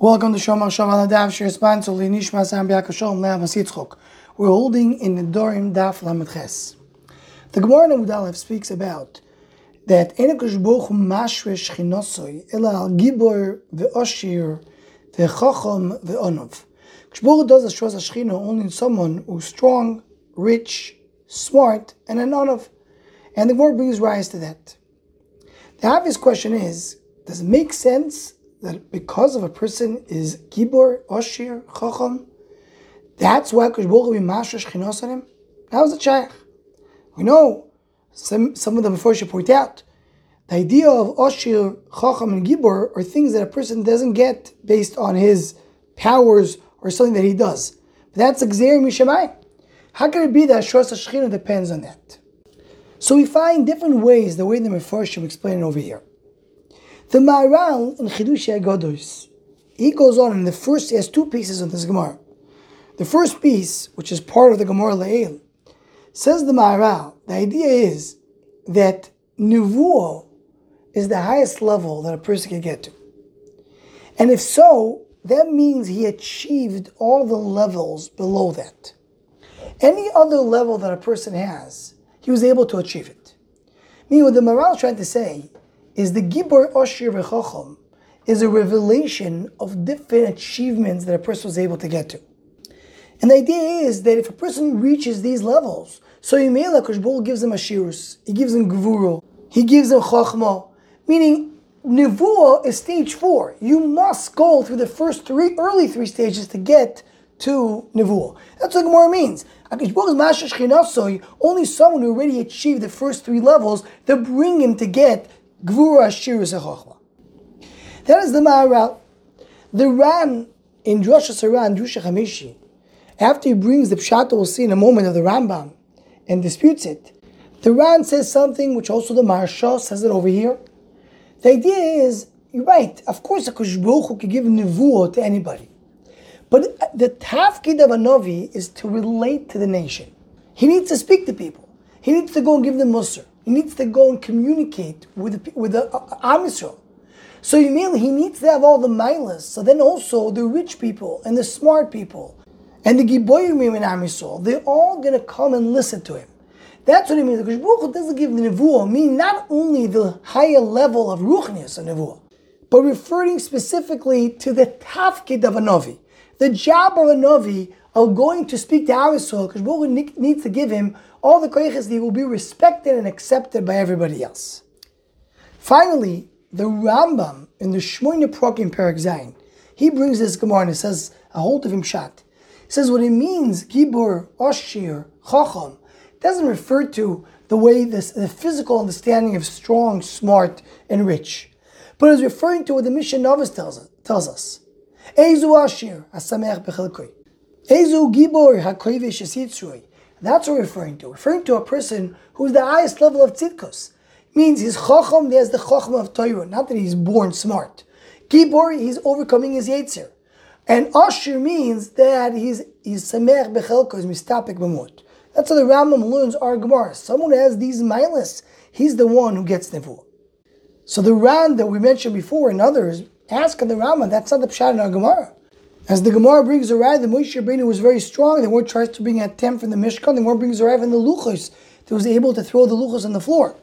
Welcome to Shomar Shabbat Daf Shir sponsor Nishmas Ambiak Shalom Lev Asitzchok. We're holding in the Dorim Daf Lamed Ches. The Gemara in Amud speaks about that Enekosh Baruch Hu Mashresh Chinosoi Ela Al Gibor VeOshir VeChacham VeOnov. Baruch does a Shos Hashchina only in someone who's strong, rich, smart, and an Onov. And the Gemara brings rise to that. The obvious question is, does it make sense that because of a person is Gibor, Oshir, Chacham, that's why Kosh Baruch Hu Mashresh Chinos on him? How is it shaykh? We know, some of them before should point out, the idea of Oshir, Chacham, and Gibor are things that a person doesn't get based on his powers or something that he does. But that's a Gzeir Mishamayim. How can it be that Shos HaShechina depends on that? So we find different ways, the way the Mefarshim explain it over here. The Maharal in Chidushei HaGados, he goes on in he has two pieces of this Gemara. The first piece, which is part of the Gemara Le'el, says the Maharal, the idea is that Nevuah is the highest level that a person can get to. And if so, that means he achieved all the levels below that. Any other level that a person has, he was able to achieve it. Meaning what the Maharal is trying to say is the Gibor Oshir V'Chacham is a revelation of different achievements that a person was able to get to. And the idea is that if a person reaches these levels, so Yimela Kosh Baruch gives him Ashirus, he gives him Gvuro, he gives him Chachma, meaning Nevuah is stage 4. You must go through the early three stages to get to Nevuah. That's what Gemara means. Only someone who already achieved the first 3 levels, they bring him to get Gvura Ashirus HaChachma. That is the Maharal. The Ran in Drush HaSaran, Drush HaChamishi, after he brings the Pshat we'll see in a moment of the Rambam and disputes it, the Ran says something which also the Maharsha says it over here. The idea is, you're right, of course HaKadosh Baruch Hu can give Nevuah to anybody. But the tafkid of a Navi is to relate to the nation. He needs to speak to people. He needs to go and give them Musar. He needs to go and communicate with the Am Yisrael. So he needs to have all the milas. So then also the rich people and the smart people and the Giboyim in Am Yisrael, they're all going to come and listen to him. That's what he means. Because Baruch Hu doesn't give the Nevuah, meaning not only the higher level of Ruchnius of Nevuah, but referring specifically to the tafkid of a Navi. The job of a Navi of going to speak to Am Yisrael, because Baruch Hu needs to give him all the koyches that he will be respected and accepted by everybody else. Finally, the Rambam in the Shmoyne Prokim Perek Zayin, he brings this Gemara and it says a whole different shot. He says what it means, Gibor, Oshir, Chacham, doesn't refer to the way the physical understanding of strong, smart, and rich, but is referring to what the Mishnah Novis tells us. Eizu Ashir, Hasamech Bechelkoi. Eizu Gibor, HaKoivesh Esitzroi. That's what we're referring to a person who's the highest level of tzidkus. Means he's chacham, he has the chacham of Torah, not that he's born smart. Gibor, he's overcoming his yetzer. And Ashir means that he's sameach bechelko, he's mistapik b'mut. That's how the Rambam learns our Gemara. Someone who has these milas, he's the one who gets nevuah. So the Ran that we mentioned before and others ask of the Rambam, that's not the pshat in our Gemara. As the Gemara brings a ride, the Moshe Rabbeinu was very strong. The word tries to bring a tent from the Mishkan. The Gemara brings a ride from the Luchos that was able to throw the Luchos on the floor.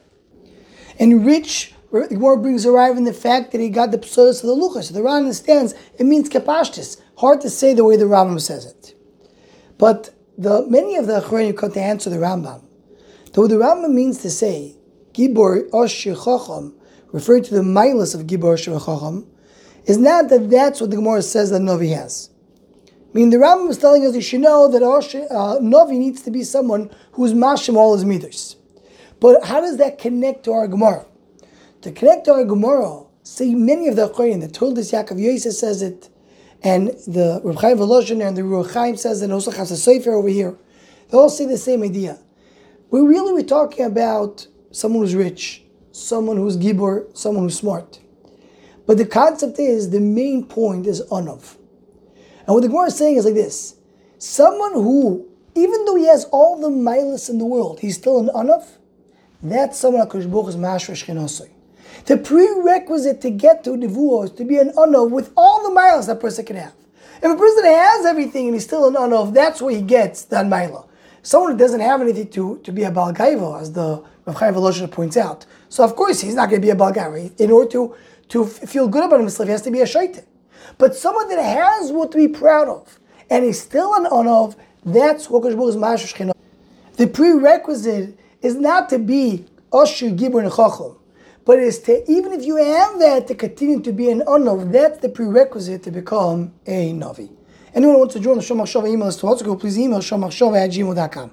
And rich, the Gemara brings a ride in the fact that he got the psodas of the Luchos. So the Ran understands it means kapashtis. Hard to say the way the Rambam says it. But many of the Achronim come to answer the Rambam. Though the Rambam means to say Gibor Oshir Chacham, referring to the milas of Gibor Oshir Chacham, is not that that's what the Gemara says that Novi has. I mean, the Rambam is telling us you should know that Novi needs to be someone who's mashim all his midos. But how does that connect to our Gemara? To connect to our Gemara, say many of the Acharim, the Toldos Yaakov Yosef says it, and the Reb Chaim Volozhin and the Ruach Chaim says it, and also Chassid Sofer over here, they all say the same idea. We're talking about someone who's rich, someone who's Gibor, someone who's smart. But the concept is, the main point is Onav. And what the Gemara is saying is like this. Someone who, even though he has all the milas in the world, he's still an Onav, that's someone HaKadosh Baruch Hu is Mashresh Chinosoi. The prerequisite to get to Nevuah is to be an Anov with all the miles that person can have. If a person has everything and he's still an Anov, that's where he gets that Maila. Someone who doesn't have anything to be a Baal Gaiva, as the Rav Chaim Volozhin points out. So of course he's not going to be a Baal Gaiva. In order to feel good about himself, he has to be a Shaitan. But someone that has what to be proud of, and he's still an Anov, that's what Kosh Baruch is Ma'asher Shechina. The prerequisite is not to be Osher, Gibor, and Chacham, but it is to, even if you have that, to continue to be an Anov. That's the prerequisite to become a Navi. Anyone who wants to join the Shomach Shava email list to also go, please email shomachshava@gmail.com.